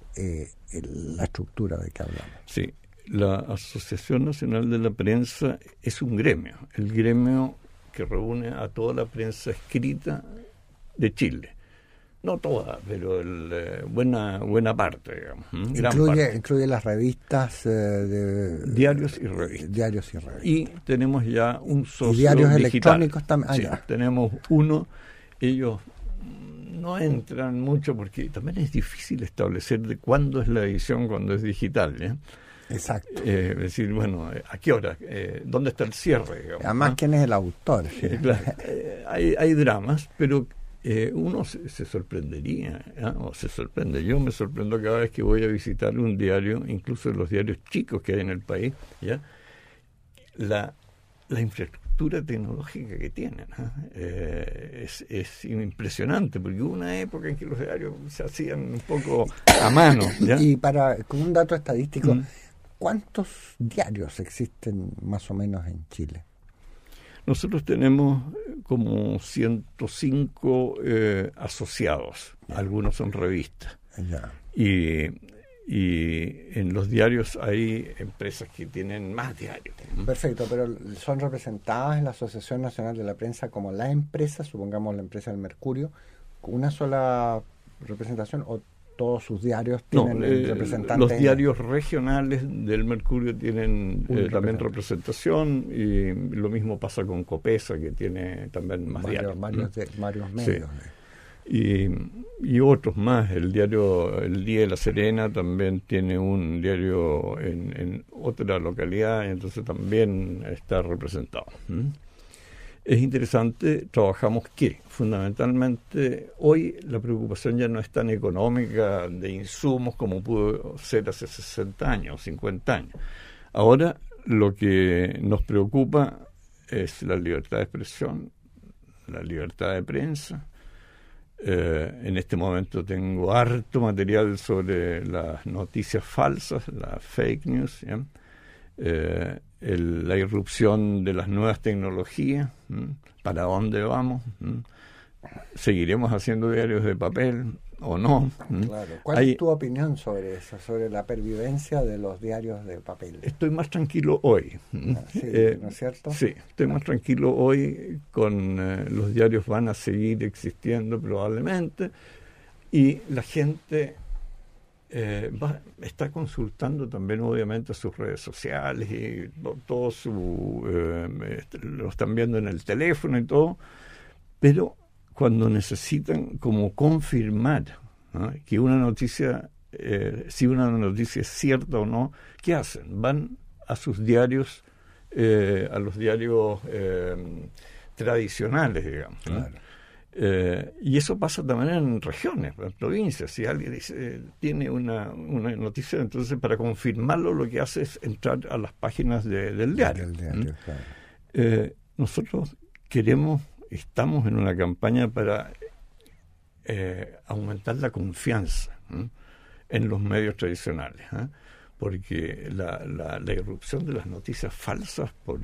la estructura de que hablamos? Sí, la Asociación Nacional de la Prensa es un gremio, el gremio que reúne a toda la prensa escrita de Chile. No toda, pero buena parte, digamos. Incluye las revistas diarios y revistas. Diarios y revistas. Y tenemos ya un socio ¿Y diarios digital electrónicos también? Sí, tenemos uno. Ellos no entran mucho porque también es difícil establecer de cuándo es la edición, cuándo es digital, ¿eh? Exacto. Es decir, bueno, ¿a qué hora? ¿Dónde está el cierre? Digamos, además, ¿no? ¿Quién es el autor? Claro, hay dramas, pero uno se sorprendería, o se sorprende. Yo me sorprendo cada vez que voy a visitar un diario, incluso los diarios chicos que hay en el país, ¿ya? La infraestructura tecnológica que tienen, es impresionante, porque hubo una época en que los diarios se hacían un poco a mano, ¿ya? Y con un dato estadístico, ¿cuántos diarios existen más o menos en Chile? Nosotros tenemos como 105 asociados, algunos son revistas. Ya. Y en los diarios hay empresas que tienen más diarios. Perfecto, pero ¿son representadas en la Asociación Nacional de la Prensa como la empresa, supongamos la empresa del Mercurio, con una sola representación, o todos sus diarios tienen representantes? Los diarios regionales del Mercurio tienen también representación, y lo mismo pasa con Copesa, que tiene también más diarios. Varios medios. Sí. Y otros más. El diario El Día de La Serena también tiene un diario en otra localidad, y entonces también está representado. Es interesante, trabajamos que fundamentalmente hoy la preocupación ya no es tan económica de insumos como pudo ser hace 60 años, 50 años. Ahora lo que nos preocupa es la libertad de expresión, la libertad de prensa. En este momento tengo harto material sobre las noticias falsas, las fake news, ¿ya? La irrupción de las nuevas tecnologías, para dónde vamos. Seguiremos haciendo diarios de papel, o no. Claro. ¿Cuál es tu opinión sobre eso, sobre la pervivencia de los diarios de papel? Estoy más tranquilo hoy. Sí, ¿no es cierto? Sí, estoy más tranquilo hoy con los diarios van a seguir existiendo probablemente y la gente está consultando también obviamente sus redes sociales y todo lo están viendo en el teléfono y todo, pero cuando necesitan como confirmar, ¿no?, que una noticia, si una noticia es cierta o no, ¿qué hacen? Van a sus diarios, a los diarios tradicionales, digamos, ¿no? Claro. Y eso pasa también en regiones, en provincias. Si alguien dice, tiene una noticia, entonces para confirmarlo lo que hace es entrar a las páginas del diario. Claro. Nosotros estamos en una campaña para aumentar la confianza en los medios tradicionales, porque la irrupción de las noticias falsas por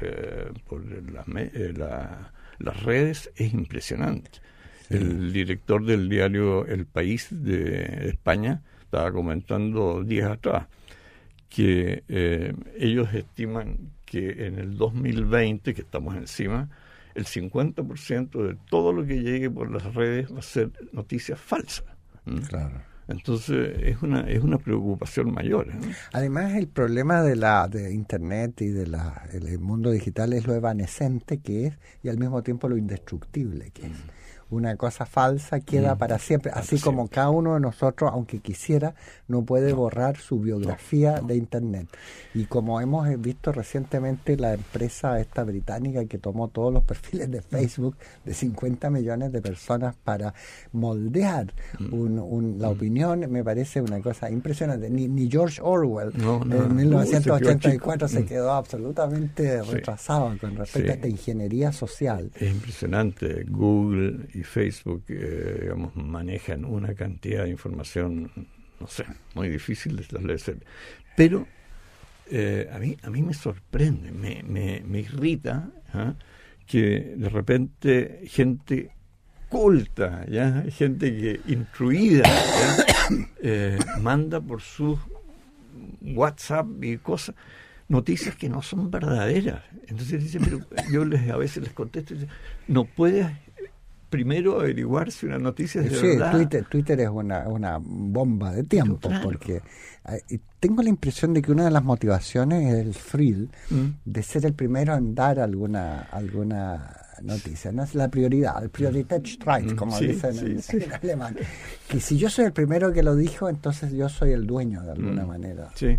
las redes es impresionante. Sí. El director del diario El País de España estaba comentando días atrás que ellos estiman que en el 2020, que estamos encima, el 50% de todo lo que llegue por las redes va a ser noticias falsas. Claro. Entonces es una preocupación mayor, ¿no? Además, el problema de Internet y del mundo digital es lo evanescente que es y al mismo tiempo lo indestructible que es. Una cosa falsa queda para siempre, así como cada uno de nosotros, aunque quisiera, no puede borrar su biografía de Internet. Y como hemos visto recientemente, la empresa esta británica que tomó todos los perfiles de Facebook de 50 millones de personas para moldear la opinión, me parece una cosa impresionante. Ni George Orwell en 1984 se quedó absolutamente retrasado con respecto a esta ingeniería social. Es impresionante. Google y Facebook, digamos, manejan una cantidad de información, no sé, muy difícil de establecer. Pero a mí me sorprende, me irrita que de repente gente culta, ¿ya?, gente que instruida, manda por sus WhatsApp y cosas, noticias que no son verdaderas. Entonces dice, pero yo a veces les contesto, no puedes primero averiguar si una noticia es de verdad. Twitter es una bomba de tiempo, claro, porque tengo la impresión de que una de las motivaciones es el thrill de ser el primero en dar alguna noticia, no es la prioridad, el Prioritätsstreit, como dicen en alemán, que si yo soy el primero que lo dijo, entonces yo soy el dueño de alguna manera. Sí,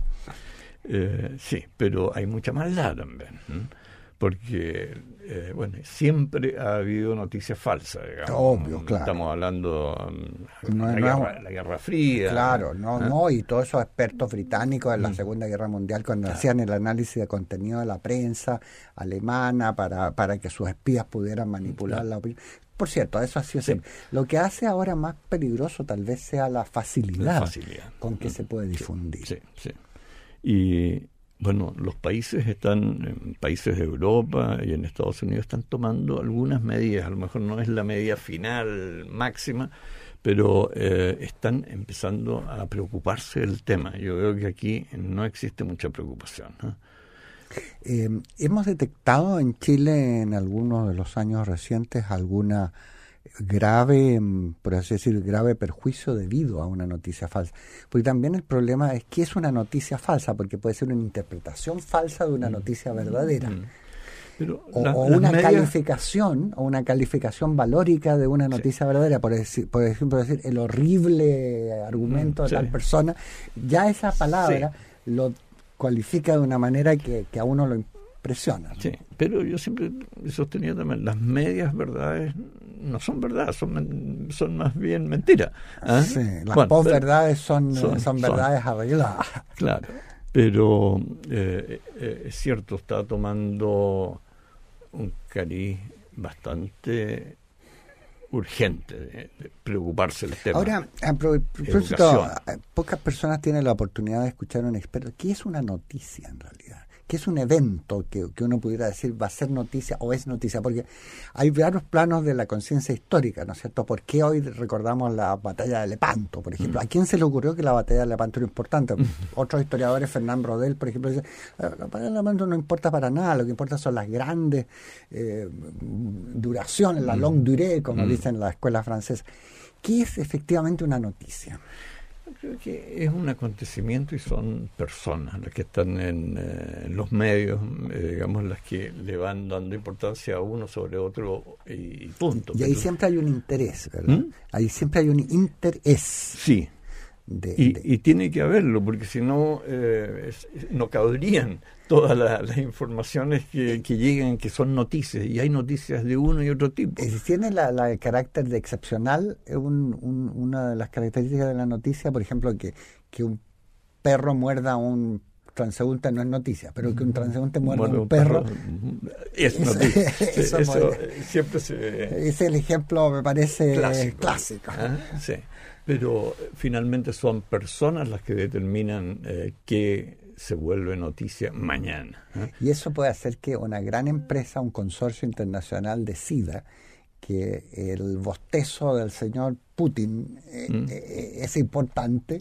pero hay mucha maldad también, porque siempre ha habido noticias falsas, digamos. Obvio, claro. Estamos hablando la Guerra Fría. Claro, no, y todos esos expertos británicos en la Segunda Guerra Mundial cuando hacían el análisis de contenido de la prensa alemana para que sus espías pudieran manipular la opinión. Por cierto, eso ha sido siempre. Lo que hace ahora más peligroso tal vez sea la facilidad con que se puede difundir. Sí. Y bueno, los países países de Europa y en Estados Unidos están tomando algunas medidas, a lo mejor no es la medida final máxima, pero están empezando a preocuparse del tema. Yo veo que aquí no existe mucha preocupación, ¿no? Hemos detectado en Chile en algunos de los años recientes alguna grave, por así decir, grave perjuicio debido a una noticia falsa. Porque también el problema es que es una noticia falsa, porque puede ser una interpretación falsa de una noticia verdadera. Pero una calificación valórica de una noticia verdadera, por ejemplo decir el horrible argumento de tal persona, ya esa palabra lo cualifica de una manera que a uno lo impresiona, ¿no? Sí, pero yo siempre he sostenido también, las medias verdades no son verdad, son más bien mentiras. Sí, las posverdades son verdades arregladas. Claro, pero es cierto, está tomando un cariz bastante urgente de preocuparse del tema. Ahora, a propósito, pocas personas tienen la oportunidad de escuchar a un experto. ¿Qué es una noticia en realidad? que es un evento que uno pudiera decir va a ser noticia o es noticia? Porque hay varios planos de la conciencia histórica, ¿no es cierto? ¿Por qué hoy recordamos la batalla de Lepanto, por ejemplo? ¿A quién se le ocurrió que la batalla de Lepanto era importante? Otros historiadores, Fernán Brodel, por ejemplo, dicen, la batalla de Lepanto no importa para nada, lo que importa son las grandes duraciones, la longue durée, como dicen en la escuela francesa. ¿Qué es efectivamente una noticia? Creo que es un acontecimiento y son personas las que están en los medios, digamos, las que le van dando importancia a uno sobre otro y punto. Y ahí siempre hay un interés, ¿verdad? Ahí siempre hay un interés. Sí. Y tiene que haberlo, porque si no, no cabrían todas las informaciones que llegan, que son noticias, y hay noticias de uno y otro tipo. Tiene el carácter de excepcional, una de las características de la noticia, por ejemplo, que un perro muerda a un transeúnte no es noticia, pero que un transeúnte muerda a un perro es noticia. Eso siempre es el ejemplo, me parece clásico. Sí. Pero finalmente son personas las que determinan qué se vuelve noticia mañana. Y eso puede hacer que una gran empresa, un consorcio internacional, decida que el bostezo del señor Putin es importante.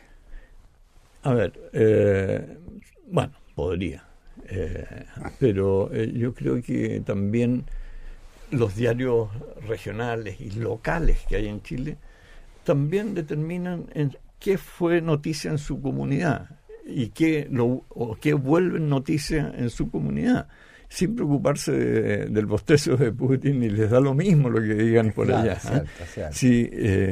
A ver, bueno, podría. Pero yo creo que también los diarios regionales y locales que hay en Chile también determinan en qué fue noticia en su comunidad y qué vuelven noticia en su comunidad, sin preocuparse del bostezo de Putin, y les da lo mismo lo que digan por allá. Cierto. Sí,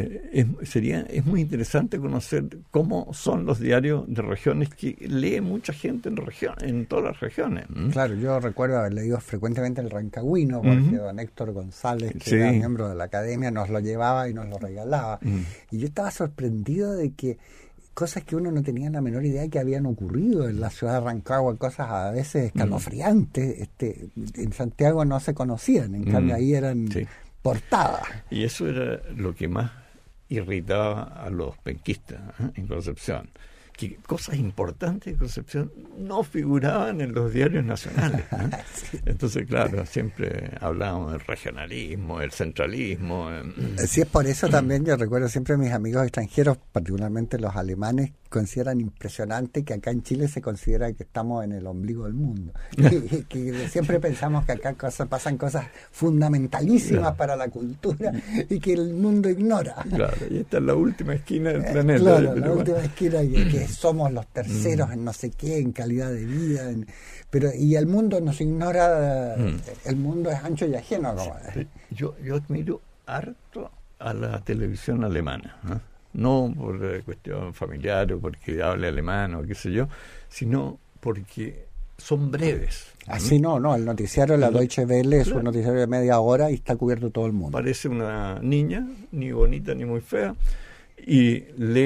es muy interesante conocer cómo son los diarios de regiones que lee mucha gente en todas las regiones. Claro, yo recuerdo haber leído frecuentemente el Rancagüino, porque don Héctor González, que era miembro de la academia, nos lo llevaba y nos lo regalaba. Y yo estaba sorprendido de que cosas que uno no tenía la menor idea que habían ocurrido en la ciudad de Rancagua, cosas a veces escalofriantes. En Santiago no se conocían, en cambio ahí eran portadas. Y eso era lo que más irritaba a los penquistas en Concepción, que cosas importantes de Concepción no figuraban en los diarios nacionales. Sí. Entonces, claro, siempre hablábamos del regionalismo, del centralismo. Sí, es por eso también yo recuerdo siempre a mis amigos extranjeros, particularmente los alemanes, consideran impresionante que acá en Chile se considera que estamos en el ombligo del mundo. que siempre pensamos que acá pasan cosas fundamentalísimas para la cultura y que el mundo ignora. Claro, y esta es la última esquina del planeta. Claro, la última esquina que somos los terceros en no sé qué, en calidad de vida, y el mundo nos ignora, el mundo es ancho y ajeno. Yo admiro harto a la televisión alemana, no por cuestión familiar o porque hable alemán o qué sé yo, sino porque son breves. Así no, el noticiario de la Deutsche Welle es un noticiario de media hora y está cubierto todo el mundo. Parece una niña, ni bonita ni muy fea, y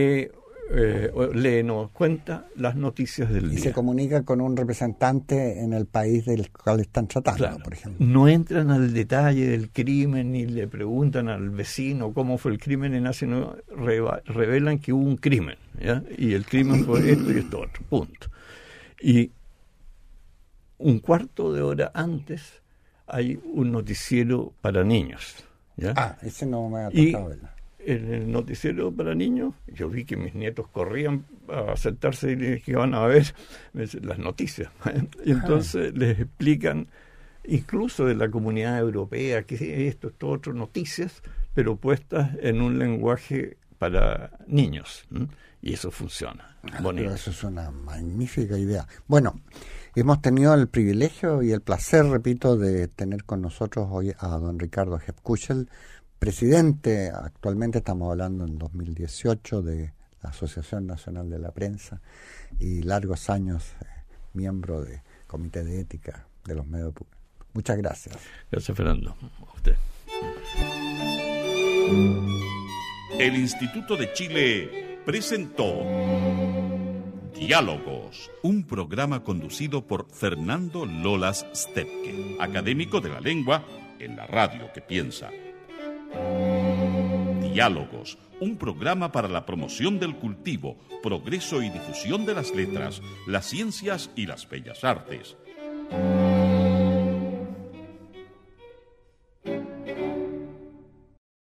nos cuenta las noticias del día. Y se comunica con un representante en el país del cual están tratando, por ejemplo. No entran al detalle del crimen ni le preguntan al vecino cómo fue el crimen ni nada, sino revelan que hubo un crimen, ¿ya? Y el crimen fue esto y esto otro, punto. Y un cuarto de hora antes hay un noticiero para niños, ¿ya? Ese no me ha tocado verlo. En el noticiero para niños, yo vi que mis nietos corrían a sentarse y les que van a ver las noticias. Y entonces les explican, incluso de la Comunidad Europea, que esto otro, noticias, pero puestas en un lenguaje para niños. Y eso funciona. Bonito. Eso es una magnífica idea. Bueno, hemos tenido el privilegio y el placer, repito, de tener con nosotros hoy a don Ricardo Hepkuchel, presidente, actualmente estamos hablando en 2018, de la Asociación Nacional de la Prensa, y largos años miembro del Comité de Ética de los Medios Públicos. Muchas gracias. Gracias, Fernando. A usted. El Instituto de Chile presentó Diálogos, un programa conducido por Fernando Lolas Stepke, académico de la lengua en la radio que piensa. Diálogos, un programa para la promoción del cultivo, progreso y difusión de las letras, las ciencias y las bellas artes.